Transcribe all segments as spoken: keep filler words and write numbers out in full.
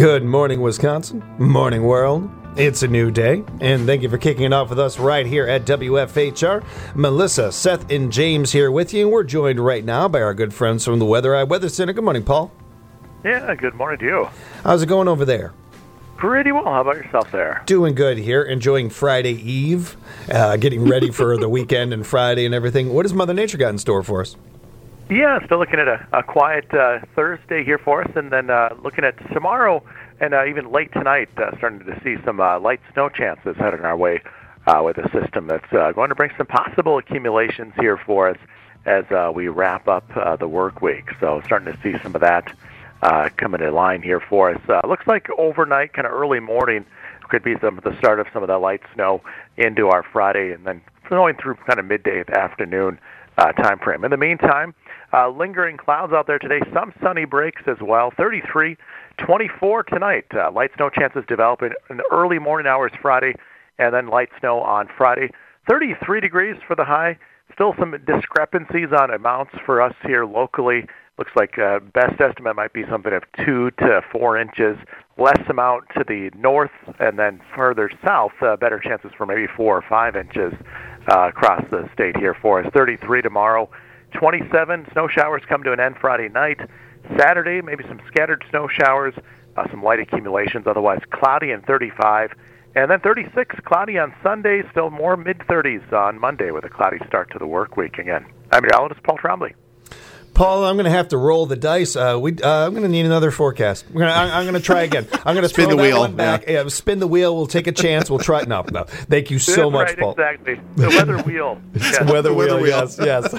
Good morning, Wisconsin. Morning, world. It's a new day, and thank you for kicking it off with us right here at W F H R. Melissa, Seth, and James here with you. We're joined right now by our good friends from the Weather Eye Weather Center. Good morning, Paul. Yeah, good morning to you. How's it going over there? Pretty well. How about yourself there? Doing good here. Enjoying Friday Eve, uh, getting ready for the weekend and Friday and everything. What has Mother Nature got in store for us? Yeah, still looking at a, a quiet uh, Thursday here for us, and then uh, looking at tomorrow and uh, even late tonight, uh, starting to see some uh, light snow chances heading our way uh, with a system that's uh, going to bring some possible accumulations here for us as uh, we wrap up uh, the work week. So starting to see some of that uh, coming in line here for us. Uh, looks like overnight, kind of early morning, could be some the start of some of that light snow into our Friday, and then going through kind of midday afternoon uh, time frame. In the meantime, uh, lingering clouds out there today, some sunny breaks as well. thirty-three, twenty-four tonight. Uh, light snow chances develop in, in the early morning hours Friday, and then light snow on Friday. thirty-three degrees for the high. Still some discrepancies on amounts for us here locally. Looks like uh, best estimate might be something of two to four inches. Less amount to the north, and then further south, uh, better chances for maybe four or five inches uh, across the state here for us. thirty-three tomorrow, twenty-seven. Snow showers come to an end Friday night. Saturday, maybe some scattered snow showers, uh, some light accumulations, otherwise cloudy and thirty-five. And then thirty-six, cloudy on Sunday, still more mid-thirties on Monday with a cloudy start to the work week again. I'm meteorologist Paul Trombley. Paul, I'm going to have to roll the dice. Uh, we, uh, I'm going to need another forecast. We're gonna, I, I'm going to try again. I'm going to spin throw the that wheel. one back. Yeah. Yeah, spin the wheel. We'll take a chance. We'll try it. No, no. Thank you so That's much, right, Paul. Exactly. The weather wheel. Yes. Weather The wheel, weather wheel. yes,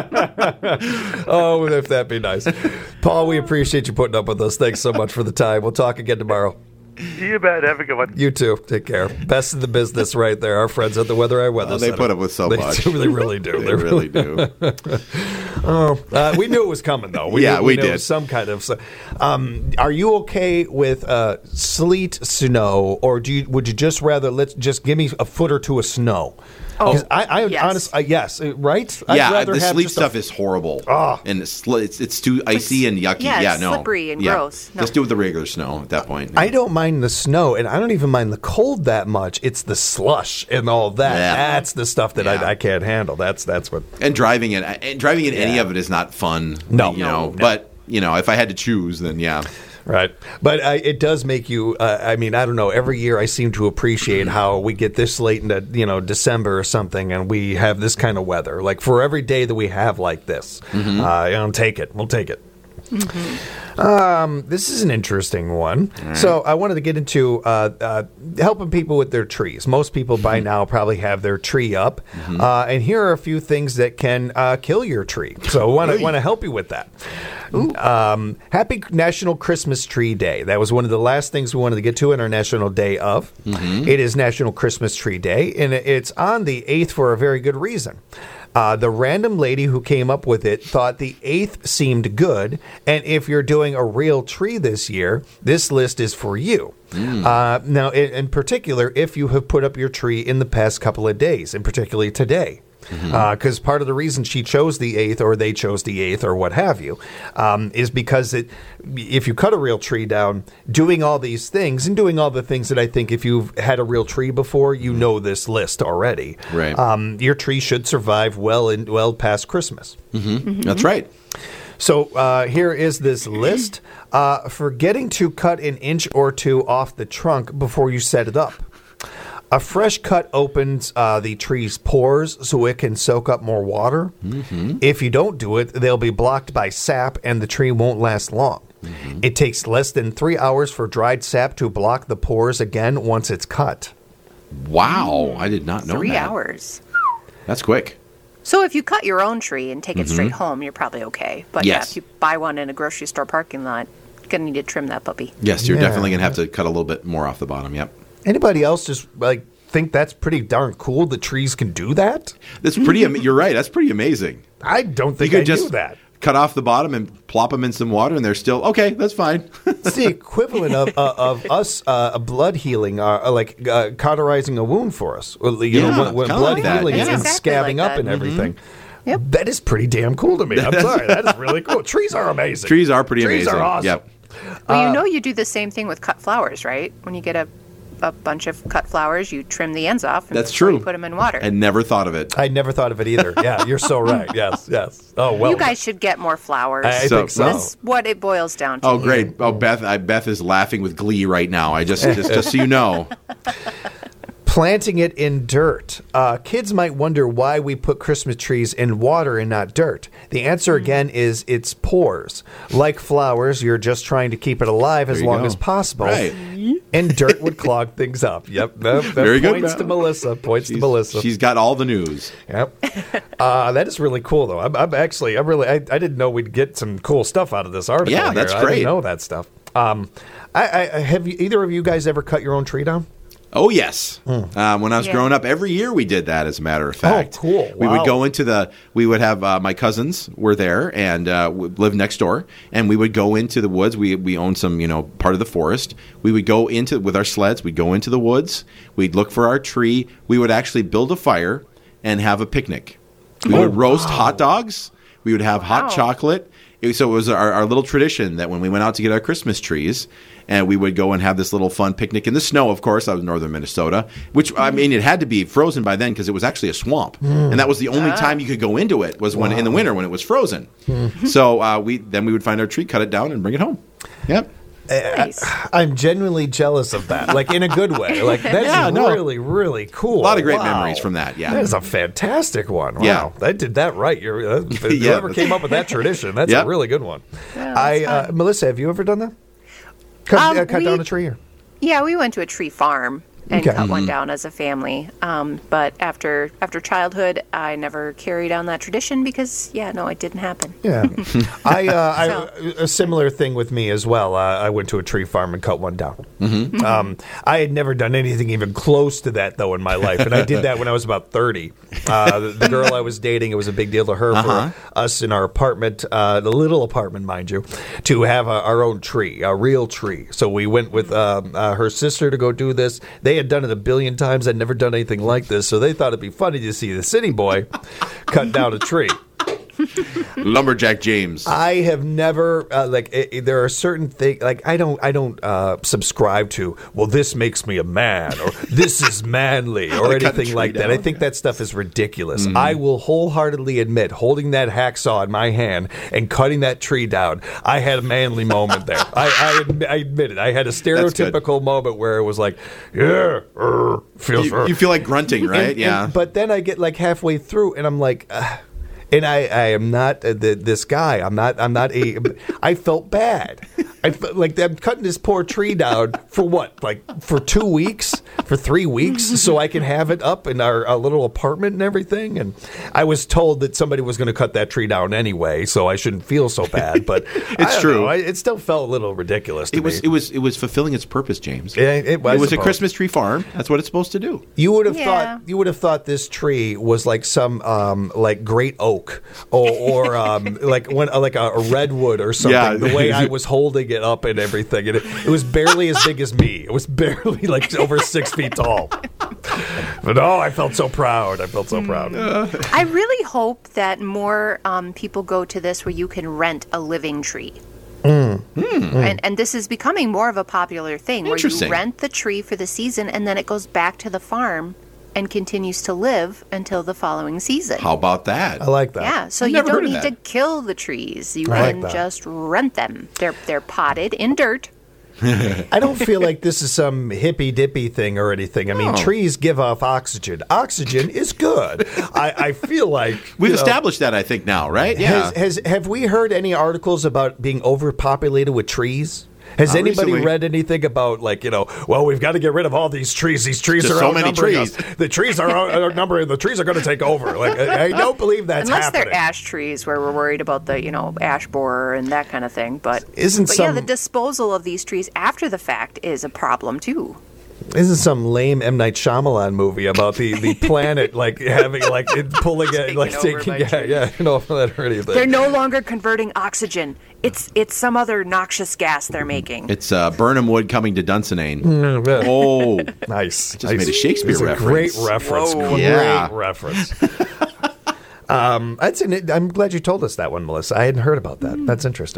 yes. Oh, if that'd be nice. Paul, we appreciate you putting up with us. Thanks so much for the time. We'll talk again tomorrow. You bet. Have a good one. You too. Take care. Best in the business right there. Our friends at the Weather Eye Weather Oh, they Center. put up with so they much. Do, they really do. They, they really do. Oh, uh, we knew it was coming, though. We Yeah, knew, we knew did. It was some kind of. Um, are you okay with uh, sleet, snow, or do you? Would you just rather let's just give me a foot or two of snow? Oh, 'Cause I, I yes. honest, uh, yes, uh, right. I'd Yeah, rather the have sleet just a- stuff is horrible, Ah. and it's, sli- it's it's too icy and yucky. yeah, Yeah, it's no, slippery and yeah. gross. No. Just do it with the regular snow at that point. I don't mind the snow, and I don't even mind the cold that much. It's the slush and all that. Yeah. That's the stuff that Yeah. I, I can't handle. That's that's what. and driving it, and driving in any Yeah. of it is not fun. No. you No, know. no. But you know, if I had to choose, then yeah. Right. But uh, it does make you, uh, I mean, I don't know, every year I seem to appreciate how we get this late into, you know, December or something, and we have this kind of weather. Like, for every day that we have like this, Mm-hmm. uh, you know, take it. We'll take it. Um, this is an interesting one. So I wanted to get into uh, uh, helping people with their trees. Most people by now probably have their tree up, uh, and here are a few things that can uh, kill your tree. So I want to want to help you with that. Um, happy National Christmas Tree Day. That was one of the last things we wanted to get to in our National Day of. It is National Christmas Tree Day, and it's on the eighth for a very good reason. Uh, the random lady who came up with it thought the eighth seemed good, and if you're doing a real tree this year, this list is for you. Uh, now, in, in particular, if you have put up your tree in the past couple of days, and particularly today. Because part of the reason she chose the eighth, or they chose the eighth, or what have you, um, is because it, if you cut a real tree down, doing all these things, and doing all the things that I think if you've had a real tree before, you know this list already. Right. Um, your tree should survive well in, well past Christmas. That's right. So uh, here is this list. Uh, forgetting to cut an inch or two off the trunk before you set it up. A fresh cut opens uh, the tree's pores so it can soak up more water. Mm-hmm. If you don't do it, they'll be blocked by sap and the tree won't last long. Mm-hmm. It takes less than three hours for dried sap to block the pores again once it's cut. Wow, I did not know Three that. hours. That's quick. So if you cut your own tree and take it straight home, you're probably okay. But yeah, Yes. if you buy one in a grocery store parking lot, you're going to need to trim that puppy. Yes, you're Yeah. definitely gonna have to cut a little bit more off the bottom. Yep. Anybody else just like think that's pretty darn cool that trees can do that? That's pretty. am- You're right. That's pretty amazing. I don't You think could I just knew that. cut off the bottom and plop them in some water, and they're still okay. That's fine. It's the equivalent of uh, of us uh, blood healing, uh, uh, like uh, cauterizing a wound for us. Well, You Yeah, know, when, when kinda blood like that, healing yeah. and It's exactly scabbing like up that. and everything. Yep. That is pretty damn cool to me. I'm sorry. That is really cool. Trees are amazing. Trees are pretty Trees amazing. are awesome. Yep. Well, Uh, you know you do the same thing with cut flowers, right? When you get a, a bunch of cut flowers, you trim the ends off and That's before true. you put them in water. I never thought of it. I never thought of it either. Yeah, you're so right. Yes, yes. Oh, well. you guys should get more flowers. I, I So- think so. That's what it boils down to. Oh, here. great. Oh, Beth I, Beth is laughing with glee right now. I just, just, just so you know. Planting it in dirt. Uh, kids might wonder why we put Christmas trees in water and not dirt. The answer again is it's pores. Like flowers, you're just trying to keep it alive as There you long go. as possible. Right. And dirt would clog things up. Yep. That, that Very good, points Beth. to Melissa. Points She's, to Melissa. she's got all the news. Yep. Uh, that is really cool, though. I'm, I'm actually, I'm really, I, I didn't know we'd get some cool stuff out of this article. Yeah, here. that's I great. didn't know that stuff. Um, I, I have you, either of you guys ever cut your own tree down? Oh, yes. Um, when I was Yeah. growing up, every year we did that, as a matter of fact. Oh, cool. We Wow. would go into the, we would have, uh, my cousins were there and uh, w- lived next door, and we would go into the woods. We we owned some, you know, part of the forest. We would go into, with our sleds, we'd go into the woods. We'd look for our tree. We would actually build a fire and have a picnic. We Oh, would roast wow. hot dogs. We would have hot Wow. chocolate. It- So it was our, our little tradition that when we went out to get our Christmas trees, and we would go and have this little fun picnic in the snow, of course. I was in northern Minnesota, which, I mean, it had to be frozen by then because it was actually a swamp. And that was the only time you could go into it was when in the winter when it was frozen. So uh, we then we would find our tree, cut it down, and bring it home. Yep. Nice. I'm genuinely jealous of that, like in a good way. Like that's Yeah, no. really, really cool. A lot of great Wow. memories from that, yeah. That is a fantastic one. Wow, Yeah. I did that right. You're, uh, Yeah. whoever came up with that tradition, that's Yep. a really good one. Yeah, that's I, uh, fun. Melissa, have you ever done that? Cut, Um, uh, cut we- down a tree? Or? Yeah, we went to a tree farm and Okay. cut one down as a family. Um, but after after childhood, I never carried on that tradition because, yeah, no, it didn't happen. Yeah, I, uh, I So- a similar thing with me as well. Uh, I went to a tree farm and cut one down. Mm-hmm. Um, I had never done anything even close to that though in my life, and I did that when I was about thirty. Uh, the, the girl I was dating, it was a big deal to her Uh-huh. for us in our apartment, uh, the little apartment, mind you, to have a, our own tree, a real tree. So we went with um, uh, her sister to go do this. They had done it a billion times. I'd never done anything like this, so they thought it'd be funny to see the city boy cut down a tree. Lumberjack James. I have never uh, like it, it- there are certain things like I don't I don't uh, subscribe to. Well, this makes me a man, or this is manly, or Like cut a anything tree like that. down, I think that stuff is ridiculous. I will wholeheartedly admit, holding that hacksaw in my hand and cutting that tree down, I had a manly moment there. I, I, admi- I admit it. I had a That's good. stereotypical moment where it was like, yeah, er, feels. you, er. you feel like grunting, right? And- yeah. and- but then I get like halfway through, and I'm like, uh, and I, I am not uh, the, this guy. I'm not. I'm not a. I felt bad. I felt like I'm cutting this poor tree down for what? Like for two weeks, for three weeks, so I can have it up in our, our little apartment and everything. And I was told that somebody was going to cut that tree down anyway, so I shouldn't feel so bad. But It's true. I, it still felt a little ridiculous to it was me. it was it was fulfilling its purpose, James. Yeah, it was, It was a suppose. Christmas tree farm. That's what it's supposed to do. You would have Yeah. thought you would have thought this tree was like some um, like great oak or, or um, like when like a, a redwood or something. Yeah. The way I was holding it up and everything, and it, it was barely as big as me. It was barely like over six feet tall. But oh, I felt so proud. I felt so proud. I really hope that more um, people go to this where you can rent a living tree. Mm. And, and this is becoming more of a popular thing where you Interesting. rent the tree for the season and then it goes back to the farm and continues to live until the following season. How about that? I like that. Yeah, so I've you never don't heard of need to that. kill the trees. You I like can that. just rent them. They're they're potted in dirt. I don't feel like this is some hippy dippy thing or anything. I mean, No. trees give off oxygen. Oxygen is good. I, I feel like We've you know, established that, I think, now, right? Yeah. Has, has have we heard any articles about being overpopulated with trees? Has Not anybody recently. read anything about like you know? Well, we've got to get rid of all these trees. These trees Just are so many outnumbering trees. us. The trees are out- outnumbering. The trees are going to take over. Like I, I don't believe that's Unless happening. they're ash trees where we're worried about the, you know, ash borer and that kind of thing. But Isn't but yeah, some- the disposal of these trees after the fact is a problem too. Isn't some lame M Night Shyamalan movie about the, the planet like having like it pulling it like Taken over taking by yeah trees. yeah you know that or anything. They're no longer converting oxygen. It's it's some other noxious gas they're making. It's uh, Burnham Wood coming to Dunsinane. Mm, yeah. Oh, Nice. Just nice. made a Shakespeare It's a reference. Great reference. Whoa. Great Yeah. reference. um, that's an, I'm glad you told us that one, Melissa. I hadn't heard about that. That's interesting.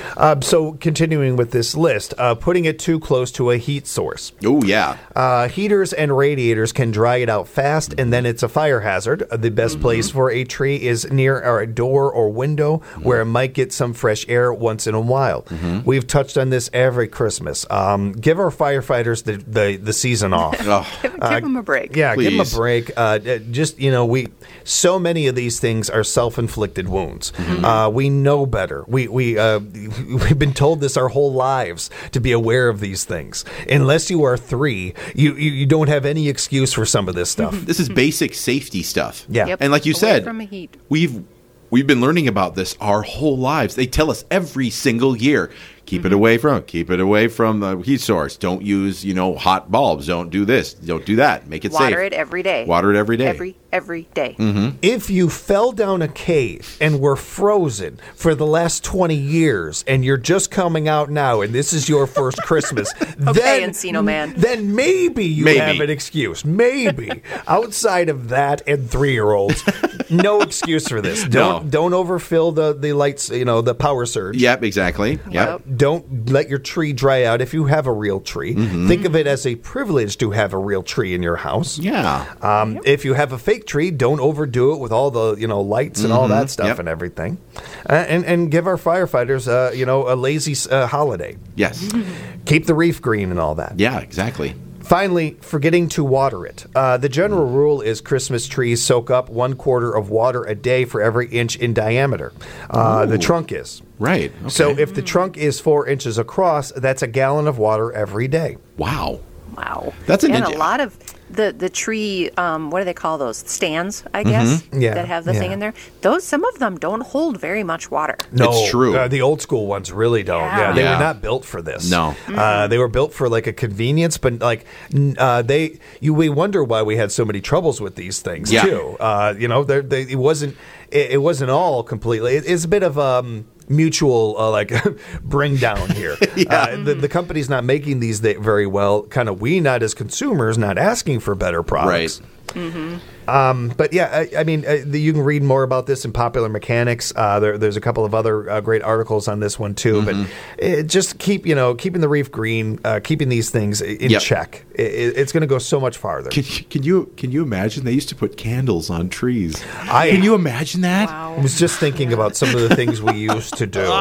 Uh, so continuing with this list, uh, putting it too close to a heat source. Oh, yeah. Uh, heaters and radiators can dry it out fast, and then it's a fire hazard. Uh, The best Mm-hmm. place for a tree is near a door or window where it might get some fresh air once in a while. Mm-hmm. We've touched on this every Christmas. Um, give our firefighters the, the, the season off. Oh, Give, give them a break. Yeah, give them a Please. break. Uh, uh, just you know, we so many of these things are self-inflicted wounds. Mm-hmm. Uh, we know better. We we uh, we've been told this our whole lives to be aware of these things. Unless you are three, you you, you don't have any excuse for some of this stuff. this is basic safety stuff. Yeah. Yep. And like you Away said, from the heat. we've we've been learning about this our whole lives. They tell us every single year, keep it away from keep it away from the heat source. Don't use, you know, hot bulbs. Don't do this. Don't do that. Make it safe. Water it every day. Water it every day. Every every day. If you fell down a cave and were frozen for the last twenty years and you're just coming out now and this is your first Christmas, then, Encino Man. then maybe you Maybe. have an excuse. Maybe. Outside of that and three-year-olds, no excuse for this. Don't No. don't overfill the, the lights, you know, the power surge. Yep, exactly. Yep. Yep. Don't let your tree dry out if you have a real tree. Think of it as a privilege to have a real tree in your house. Yeah. Um, If you have a fake tree, don't overdo it with all the you know lights and all that stuff Yep. and everything, uh, and and give our firefighters uh, you know a lazy uh, holiday. Yes. Keep the reef green and all that. Yeah, exactly. Finally, forgetting to water it. Uh, the general rule is Christmas trees soak up one quarter of water a day for every inch in diameter. Uh, the trunk is. Right. Okay. So if the trunk is four inches across, that's a gallon of water every day. wow. Wow. That's an and int- a lot of the the tree. Um, what do they call those stands? I guess Yeah, that have the thing yeah. in there. Those some of them don't hold very much water. No, It's true. Uh, the old school ones really don't. Yeah, Yeah. they Yeah. were not built for this. No. uh, they were built for like a convenience, but like n- uh, they, you we wonder why we had so many troubles with these things Yeah. too. Uh, you know, they're- they, it wasn't it, it wasn't all completely. It, it's a bit of um. mutual uh, like bring down here. uh, the, the company's not making these th- very well. Kind of we not as consumers not asking for better products. Right. Um, but yeah, I, I mean, uh, the, you can read more about this in Popular Mechanics. Uh, there, there's a couple of other uh, great articles on this one too. But it, just keep, you know, keeping the reef green, uh, keeping these things i- in Yep. check. It, it- it's going to go so much farther. Can, can you can you imagine they used to put candles on trees? I- can you imagine that? Wow. I was just thinking about some of the things we used to do.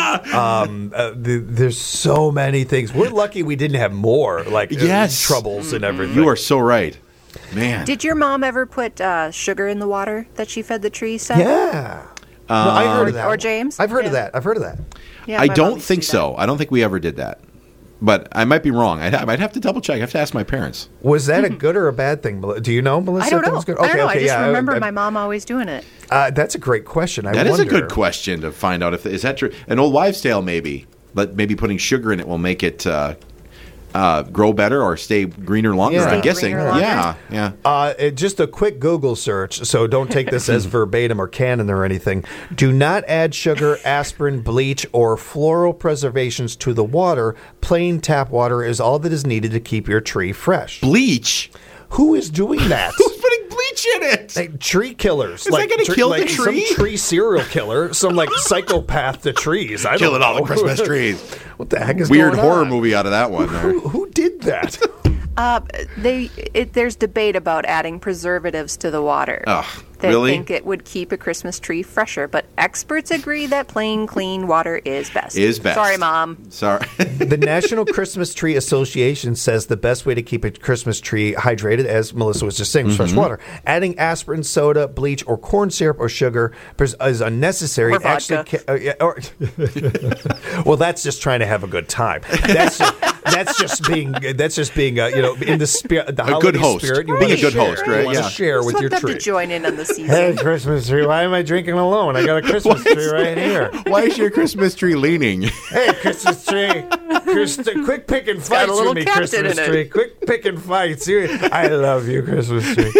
Um, uh, the, there's so many things. We're lucky we didn't have more like uh, Yes. troubles and everything. You are so right, man. Did your mom ever put uh, sugar in the water that she fed the trees? Seth? Yeah. No, I heard of that. or James? I've heard of Yeah. that. I've heard of that. Yeah, I my mom don't used to think do that. so. I don't think we ever did that. But I might be wrong. I'd have, I'd have to double check. I have to ask my parents. Was that a good or a bad thing? Mel- Do you know, Melissa? I don't if that know. was good? I don't know. I just yeah, remember I- my mom always doing it. Uh, that's a great question. I That is a wonder. good question to find out if is that true. An old wives' tale, maybe. But maybe putting sugar in it will make it uh, uh, grow better or stay greener longer. Yeah. I'm Stay guessing. greener longer? Yeah, yeah. Uh, it- just a quick Google search, so don't take this as verbatim or canon or anything. Do not add sugar, aspirin, bleach, or floral preservations to the water. Plain tap water is all that is needed to keep your tree fresh. Bleach. Who is doing that? Who's putting bleach in it? Like tree killers. Is that like, gonna tre- kill the like tree? Some tree serial killer, some like psychopath to trees. I Killing don't all the know. Christmas trees. What the heck is Weird going horror on? movie out of that one. There. Who, who did that? Uh, they it, there's debate about adding preservatives to the water. Ugh, They really? think it would keep a Christmas tree fresher, but experts agree that plain, clean water is best. Is best. Sorry, Mom. Sorry. The National Christmas Tree Association says the best way to keep a Christmas tree hydrated, as Melissa was just saying, was Mm-hmm. fresh water. Adding aspirin, soda, bleach, or corn syrup or sugar pres- is unnecessary. Or It actually vodka. ca- uh, yeah, or well, that's just trying to have a good time. That's just, that's just being that's just being uh, you know in the spirit, the A good holiday host. spirit. You Being wanna a good share. host, right? You wanna Yeah. share Just with want your them tree. to join in on the season. Hey, Christmas tree! Why am I drinking alone? I got a Christmas tree right here. Why is your Christmas tree leaning? Hey, Christmas tree! Chris, quick picking got fights a little with me, captain Christmas in it. tree. Quick picking fights. You- I love you, Christmas tree.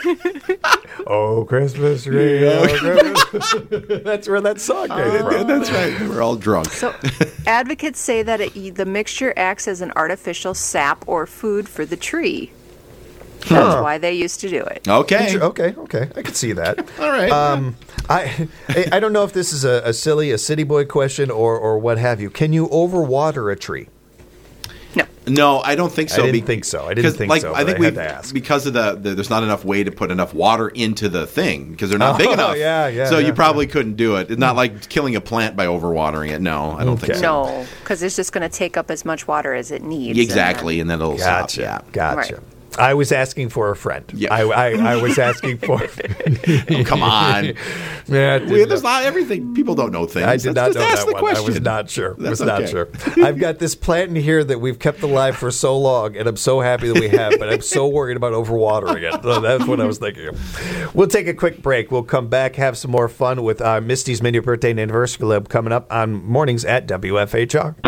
Oh, Christmas tree! Oh, Christmas. That's where that song came from. That's right. We're all drunk. So, advocates say that it, the mixture acts as an artificial sap or food for the tree. That's why they used to do it. Okay. Inter- Okay, okay, I could see that. All right. Um, I I I don't know if this is a, a silly, a city boy question or or what have you. Can you overwater a tree? No. No, I don't think so. I didn't be- think so. I didn't 'cause, think like, so, I but think I we had to ask. because of the, the there's not enough way to put enough water into the thing because they're not Oh, big enough. yeah, yeah, So yeah, you probably couldn't do it. It's not like killing a plant by overwatering it. No, I don't think Okay. so. No, because it's just going to take up as much water as it needs. Exactly, and then it'll Gotcha. stop. Yeah. Gotcha. Right. I was asking for a friend. Yeah. I, I, I was asking for. Oh, come on. Yeah, I didn't We, there's know. not everything. People don't know things. I did Let's not know just ask that the one. I was question. not sure. I was That's not okay. sure. I've got this plant in here that we've kept alive for so long, and I'm so happy that we have, but I'm so worried about overwatering it. So that's what I was thinking of. We'll take a quick break. We'll come back, have some more fun with uh, Misty's Menu Birthday and Anniversary Club coming up on mornings at W F H R.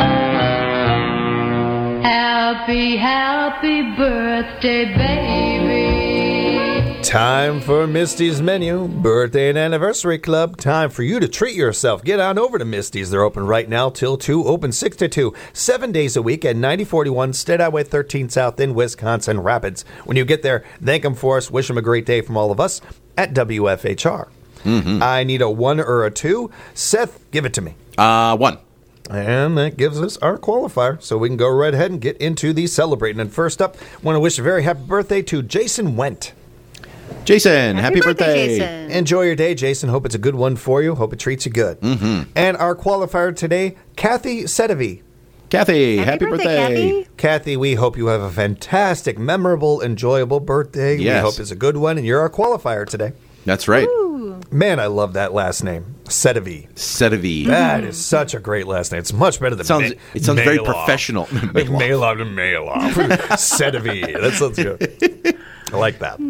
Happy, happy birthday, baby. Time for Misty's Menu, Birthday and Anniversary Club. Time for you to treat yourself. Get on over to Misty's. They're open right now till two, open six to two, seven days a week at ninety forty-one State Highway thirteen South in Wisconsin Rapids. When you get there, thank them for us. Wish them a great day from all of us at W F H R. Mm-hmm. I need a one or a two. Seth, give it to me. Uh, one. And that gives us our qualifier, so we can go right ahead and get into the celebrating. And first up, want to wish a very happy birthday to Jason Went. Jason, happy, birthday. Jason. Enjoy your day, Jason. Hope it's a good one for you. Hope it treats you good. Mm-hmm. And our qualifier today, Kathy Sedevi. Kathy, Happy happy, birthday, birthday. Kathy. Kathy, we hope you have a fantastic, memorable, enjoyable birthday. Yes. We hope it's a good one, and you're our qualifier today. That's right. Man, I love that last name, Sedevi. Sedavi. That is such a great last name. It's much better than Sounds, Ma- it sounds very Mailov. professional. Like Mailov to Mailov. Sedevi. That sounds good. I like that.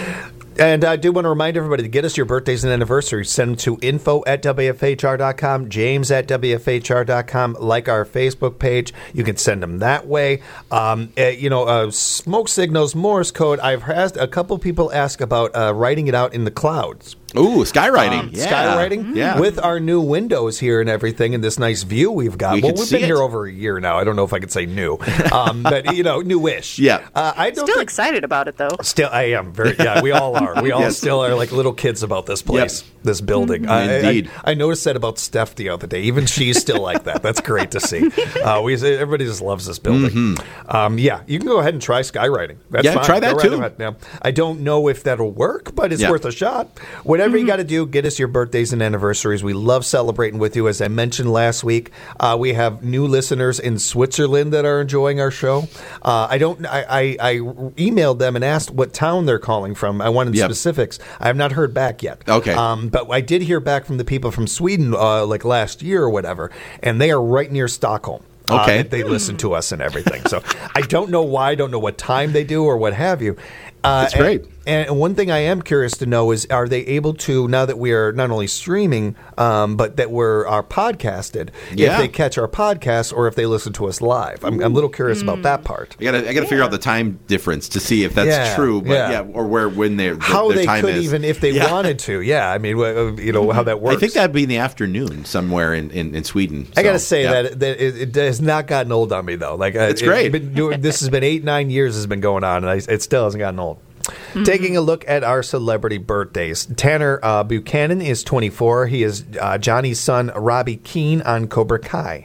And I do want to remind everybody to get us your birthdays and anniversaries. Send them to info at W F H R dot com, James at W F H R dot com. Like our Facebook page. You can send them that way. Um, uh, you know, uh, smoke signals, Morse code. I've had a couple people ask about uh, writing it out in the clouds. Ooh, skywriting. Um, yeah. Skywriting? Yeah. With our new windows here and everything and this nice view we've got. We well, can we've see been here it. over a year now. I don't know if I could say new. Um, but, you know, newish. Yeah. Uh, I don't Still think, excited about it, though. Still, I am. Very, yeah, we all are. We all Yes. still are like little kids about this place, Yep. this building. I- I- Indeed. I, I noticed that about Steph the other day. Even she's still like that. That's great to see. Uh, we Everybody just loves this building. Um, yeah, you can go ahead and try skywriting. That's Yeah, fine. try that Go right too. ahead. Now, I don't know if that'll work, but it's Yeah. worth a shot. Whatever you got to do, get us your birthdays and anniversaries. We love celebrating with you. As I mentioned last week, uh, we have new listeners in Switzerland that are enjoying our show. Uh, I don't. I, I, I emailed them and asked what town they're calling from. I wanted Yep. specifics. I have not heard back yet. Okay. Um, but I did hear back from the people from Sweden, uh, like last year or whatever, and they are right near Stockholm. Uh, Okay. they listen to us and everything. So I don't know why. I don't know what time they do or what have you. Uh, That's great. And, and one thing I am curious to know is, are they able to, now that we are not only streaming, um, but that we're are podcasted, Yeah. if they catch our podcast or if they listen to us live? I'm, I'm a little curious about that part. I gotta, I gotta figure out the time difference to see if that's Yeah, true, but yeah. yeah. or where when their the, How their they time could is. even, if they Yeah. wanted to. Yeah, I mean, wh- you know, how that works. I think that'd be in the afternoon somewhere in, in, in Sweden. I got to So, say yeah. that that it, it has not gotten old on me though. Like uh, It's great. Been doing, this has been eight nine years has been going on, and I, it still hasn't gotten old. Taking a look at our celebrity birthdays, Tanner uh, Buchanan is twenty-four. He is uh, Johnny's son, Robbie Keane on Cobra Kai.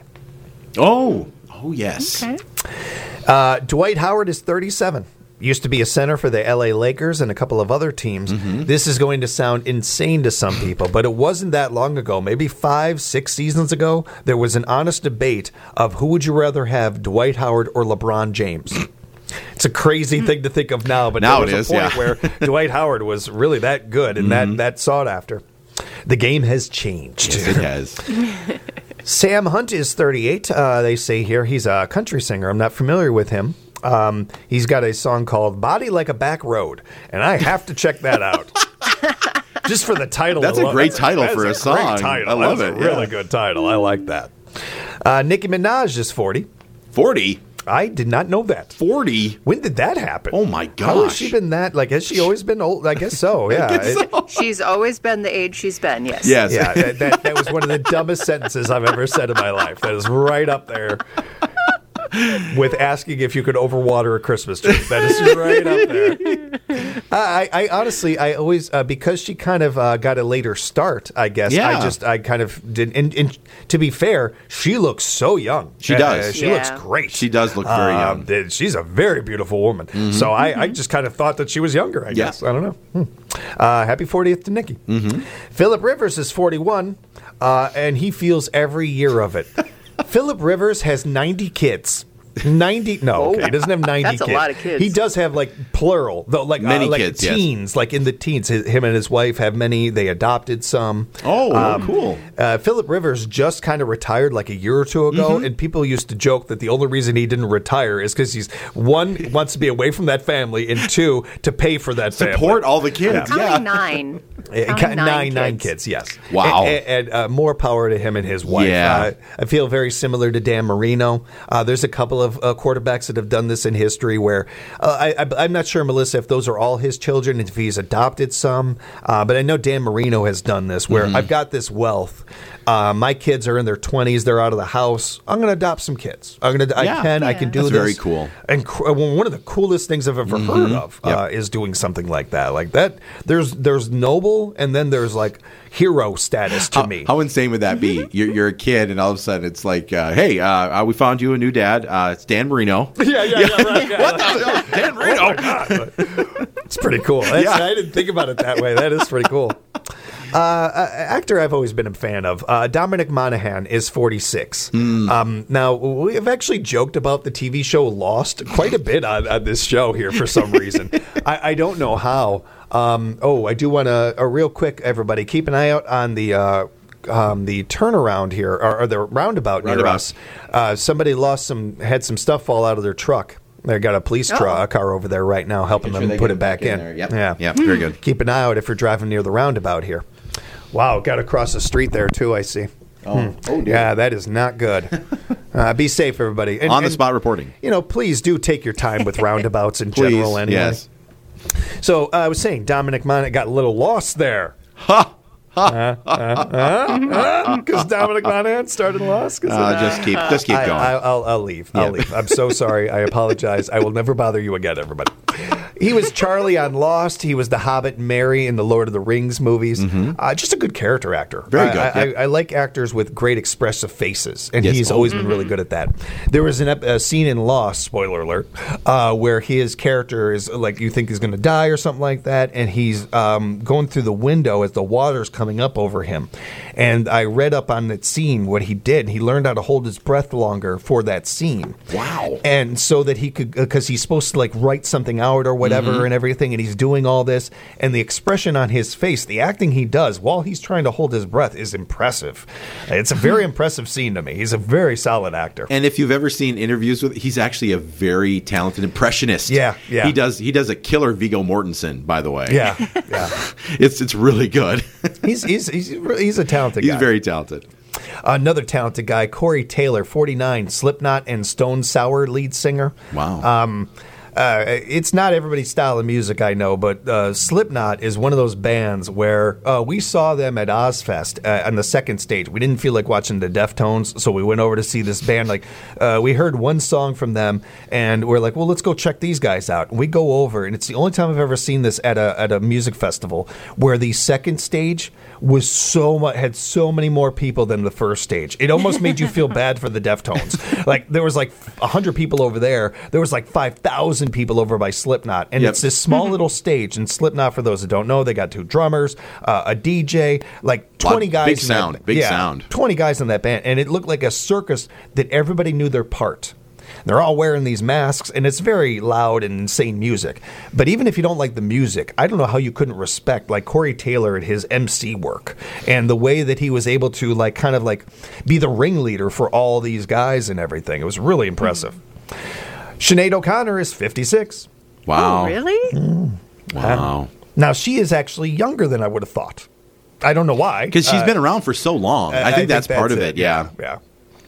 Oh, oh yes. Okay. Uh, Dwight Howard is thirty-seven. Used to be a center for the L A Lakers and a couple of other teams. This is going to sound insane to some people, but it wasn't that long ago, maybe five, six seasons ago, there was an honest debate of who would you rather have, Dwight Howard or LeBron James. It's a crazy thing to think of now, but Now there was it a is, point yeah. where Dwight Howard was really that good and that, that sought after. The game has changed. Yes, it has. Sam Hunt is thirty-eight. Uh, they say here he's a country singer. I'm not familiar with him. Um, he's got a song called "Body Like a Back Road," and I have to check that out. Just for the title. That's a alone. great title that's for a great song. title. I love That's it, A really yeah. good title. I like that. Uh, Nicki Minaj is forty. Forty. I did not know that. Forty. When did that happen? Oh, my How has gosh. she been that? Like, has she always been old? I guess so. Yeah. It- She's always been the age she's been, yes. Yes. yeah. That, that, that was one of the dumbest sentences I've ever said in my life. That is right up there with asking if you could overwater a Christmas tree. That is right up there. I, I honestly, I always uh, because she kind of uh, got a later start. I guess. Yeah. I just, I kind of did. And, and to be fair, she looks so young. She Uh, does. she Yeah. looks great. She does look very Um, young. th- She's a very beautiful woman. So I, I just kind of thought that she was younger. I Yeah. guess. I don't know. Hmm. Uh, happy fortieth to Nikki. Mm-hmm. Philip Rivers is forty-one, uh, and he feels every year of it. Philip Rivers has ninety kids. ninety no okay, he doesn't have ninety That's a kids. lot of kids. He does have like plural though, like Many uh, like kids, yes. teens, like in the teens. His, him and his wife have many. They adopted some. Oh, Um, cool. Uh, Philip Rivers just kind of retired like a year or two ago, Mm-hmm. and people used to joke that the only reason he didn't retire is because he's one wants to be away from that family, and two to pay for that Support family. all the kids. Counting Yeah. nine. Uh, Counting nine, nine, kids. nine kids, yes. Wow. And, and, uh, more power to him and his wife. Yeah. Uh, I feel very similar to Dan Marino. Uh, there's a couple of uh, quarterbacks that have done this in history where uh, I, I, I'm not sure, Melissa, if those are all his children, if he's adopted some. Uh, but I know Dan Marino has done this where Mm-hmm. I've got this wealth. Uh, my kids are in their twenties. They're out of the house. I'm going to adopt some kids. I'm going to. Yeah. I can. I can do That's this. very cool. And cr- one of the coolest things I've ever heard of Yep. uh, is doing something like that. Like that. There's there's noble, and then there's like hero status to How, me. how insane would that be? You're, you're a kid, and all of a sudden it's like, uh, hey, uh, uh, we found you a new dad. Uh, it's Dan Marino. yeah, yeah, yeah, right. Yeah, What the hell? Dan Marino. It's pretty cool. That's, Yeah. I didn't think about it that way. That is pretty cool. Uh, uh, actor I've always been a fan of. Uh, Dominic Monaghan is forty-six. Hmm. Um, now, we have actually joked about the T V show Lost quite a bit on, on this show here for some reason. I, I don't know how. Um, oh, I do want to, uh, real quick, everybody, keep an eye out on the... Uh, um, the turnaround here, or, or the roundabout, near Roundabout. us. Uh, somebody lost some, had some stuff fall out of their truck. They got a police Oh. tra- car over there right now helping Make sure them they put get it back, in. there. Yep. Yeah, Yep. Very good. Keep an eye out if you're driving near the roundabout here. Wow, got to cross the street there too. I see. Oh, oh dear. Yeah, that is not good. Uh, be safe, everybody. And, On the and, spot reporting. You know, please do take your time with roundabouts in Please. general. Anyway. Yes. So uh, I was saying, Dominic Monaghan got a little lost there. Ha! Because Dominic Monaghan started Lost. 'Cause Uh, just keep, just keep I, going. I, I'll, I'll leave. I'll Yeah. leave. I'm so sorry. I apologize. I will never bother you again, everybody. He was Charlie on Lost. He was the Hobbit and Merry in the Lord of the Rings movies. Uh, just a good character actor. Mm-hmm. Very I- good, I, yep. I, I like actors with great expressive faces, and Yes. he's Oh. always been really good at that. There was an ep- a scene in Lost, spoiler alert, uh, where his character is like you think he's going to die or something like that, and he's um, going through the window as the water's coming up over him. And I read up on that scene what he did. He learned how to hold his breath longer for that scene. Wow. And so that he could, because he's supposed to like write something out or whatever Mm-hmm. and everything, and he's doing all this, and the expression on his face, the acting he does while he's trying to hold his breath is impressive. It's a very impressive scene to me. He's a very solid actor. And if you've ever seen interviews with, he's actually a very talented impressionist. Yeah, yeah. He does. He does a killer Viggo Mortensen, by the way. Yeah, yeah. it's it's really good. He's he's he's he's a talented He's guy. very talented. Another talented guy, Corey Taylor, forty-nine, Slipknot and Stone Sour lead singer. Wow. Um, uh, it's not everybody's style of music, I know, but uh, Slipknot is one of those bands where uh, we saw them at Ozfest uh, on the second stage. We didn't feel like watching the Deftones, so we went over to see this band. Like uh, we heard one song from them, and we're like, "Well, let's go check these guys out." And we go over, and it's the only time I've ever seen this at a at a music festival where the second stage was so much had so many more people than the first stage. It almost made you feel bad for the Deftones. Like there was like a hundred people over there. There was like five thousand people over by Slipknot, and Yep. it's this small little stage. And Slipknot, for those that don't know, they got two drummers, uh, a D J, like twenty Lot- guys. big in that- sound, big yeah, sound. Twenty guys in that band, and it looked like a circus that everybody knew their part. They're all wearing these masks, and it's very loud and insane music. But even if you don't like the music, I don't know how you couldn't respect like Corey Taylor and his M C work and the way that he was able to like kind of like be the ringleader for all these guys and everything. It was really impressive. Sinead O'Connor is fifty-six. Wow. Oh, really? Wow. Now she is actually younger than I would have thought. I don't know why. Because she's Uh, been around for so long. I, think that's part of it. Yeah. Yeah.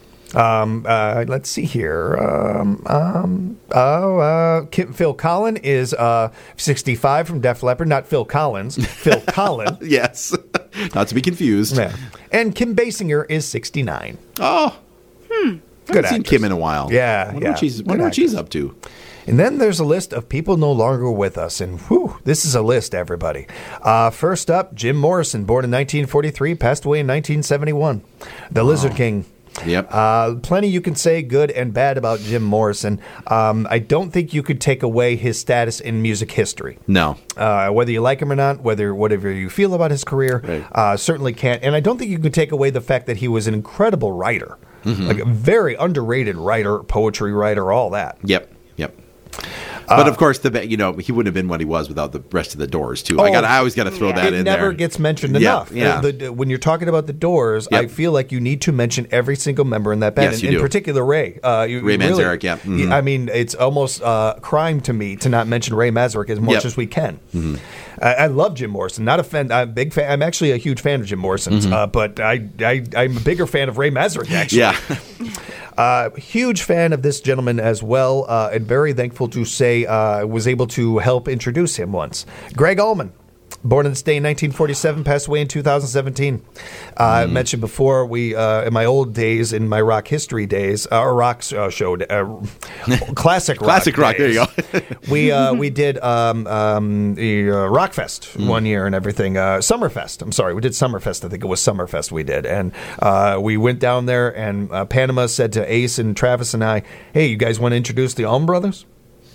Um, uh, let's see here. Um, um, oh, uh, Kim, Phil Collins is uh, sixty-five from Def Leppard. Not Phil Collins. Phil Collins. Yes. Not to be confused. Yeah. And Kim Basinger is sixty-nine. Oh. I Good haven't seen actress. Kim in a while. Yeah, Wonder yeah. what she's, Good wonder what she's actress. up to. And then there's a list of people no longer with us. And whew, this is a list, everybody. Uh, first up, Jim Morrison, born in nineteen forty-three, passed away in nineteen seventy-one. The Lizard King. Yep. Uh, plenty you can say good and bad about Jim Morrison. Um, I don't think you could take away his status in music history. No. Uh, whether you like him or not, whether whatever you feel about his career, Right. uh, certainly can't. And I don't think you can take away the fact that he was an incredible writer, like a very underrated writer, poetry writer, all that. Yep. Yep. But of course, the ba- you know he wouldn't have been what he was without the rest of the Doors too. I Oh, got I always got to throw yeah. that It in never there. gets mentioned Yeah, enough. yeah. Uh, the- when you're talking about the Doors, Yep. I feel like you need to mention every single member in that band. Yes, in, you in do. particular, Ray. Uh, you, Ray you really- Manzarek, yeah. Mhm. I mean, it's almost uh, crime to me to not mention Ray Manzarek as much Yep. as we can. I, I love Jim Morrison. Not a fan. I'm a big fan. I'm actually a huge fan of Jim Morrison's, uh, but I, I I'm a bigger fan of Ray Manzarek. Actually, Yeah. Uh, huge fan of this gentleman as well, uh, and very thankful to say I uh, was able to help introduce him once. Greg Allman, born in this day in nineteen forty-seven, passed away in two thousand seventeen. Uh, I mentioned before, we uh, in my old days, in my rock history days, uh, or rock uh, show, uh, classic rock Classic rock, there you days, go. we uh, we did um, um, the uh, Rockfest one year and everything. Uh, Summerfest. I'm sorry, we did Summerfest. I think it was Summerfest we did, and uh, we went down there. And uh, Panama said to Ace and Travis and I, "Hey, you guys want to introduce the Allman Brothers?"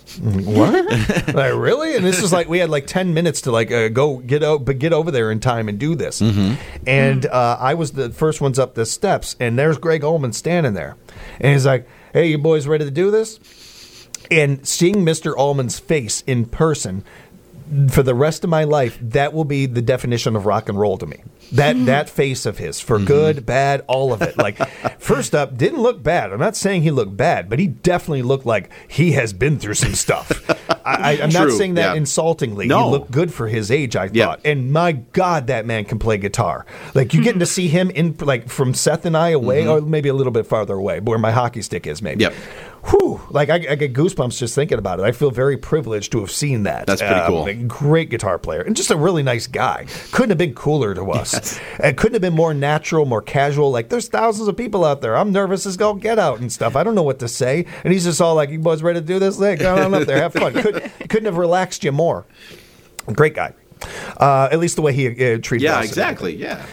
What? Like, really? And this is like we had like ten minutes to like uh, go get out, but get over there in time and do this. And uh, I was the first ones up the steps, and there's Greg Allman standing there, and he's like, "Hey, you boys ready to do this?" And seeing Mister Allman's face in person for the rest of my life, that will be the definition of rock and roll to me. That that face of his, for good, bad, all of it. Like, first up, didn't look bad. I'm not saying he looked bad, but he definitely looked like he has been through some stuff. I, I, I'm not True, saying that yeah. insultingly. No. He looked good for his age, I Yeah. thought. And my God, that man can play guitar. Like, you getting to see him in, like, from Seth and I away, or maybe a little bit farther away, where my hockey stick is, maybe. Yep. Whew, like I, I get goosebumps just thinking about it. I feel very privileged to have seen that. That's pretty Um, cool. a great guitar player and just a really nice guy. Couldn't have been cooler to us. It couldn't have been more natural, more casual. Like, there's thousands of people out there. I'm nervous as all get out and stuff. I don't know what to say. And he's just all like, "You boys ready to do this? Like, go on up there, have fun." Could, couldn't have relaxed you more. Great guy. Uh, at least the way he uh, treated Yeah, us. exactly. Yeah.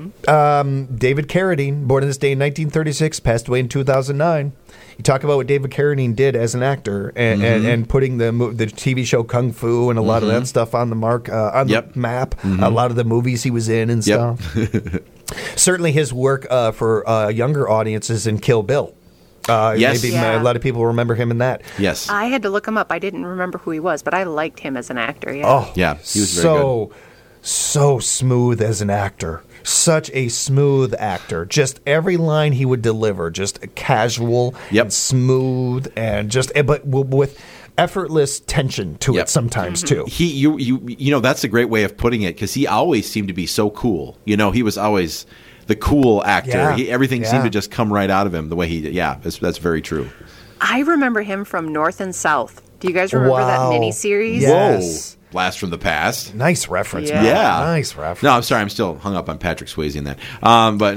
David Carradine, born in this day in nineteen thirty-six, passed away in two thousand nine. You talk about what David Carradine did as an actor and, and, and putting the mo- the T V show Kung Fu and a lot of that stuff on the mark uh, on Yep. the map. A lot of the movies he was in and Yep. stuff. Certainly, his work uh, for uh, younger audiences in Kill Bill. Uh, Yes. maybe Yeah. a lot of people remember him in that. Yes. I had to look him up. I didn't remember who he was, but I liked him as an actor. Yeah. Oh, Yeah, he was very so so smooth as an actor. Such a smooth actor. Just every line he would deliver, just casual Yep. and smooth, and just eh, but w- with effortless tension to Yep. it sometimes too. He, you, you, you know, that's a great way of putting it because he always seemed to be so cool. You know, he was always the cool actor. Yeah. He, everything Yeah. seemed to just come right out of him the way he did. Yeah, that's, that's very true. I remember him from North and South. Do you guys remember Wow. that miniseries? Yeah. Yes. Whoa. Blast from the past. Nice reference, Yeah. man. Yeah. Nice reference. No, I'm sorry. I'm still hung up on Patrick Swayze in that. Um, but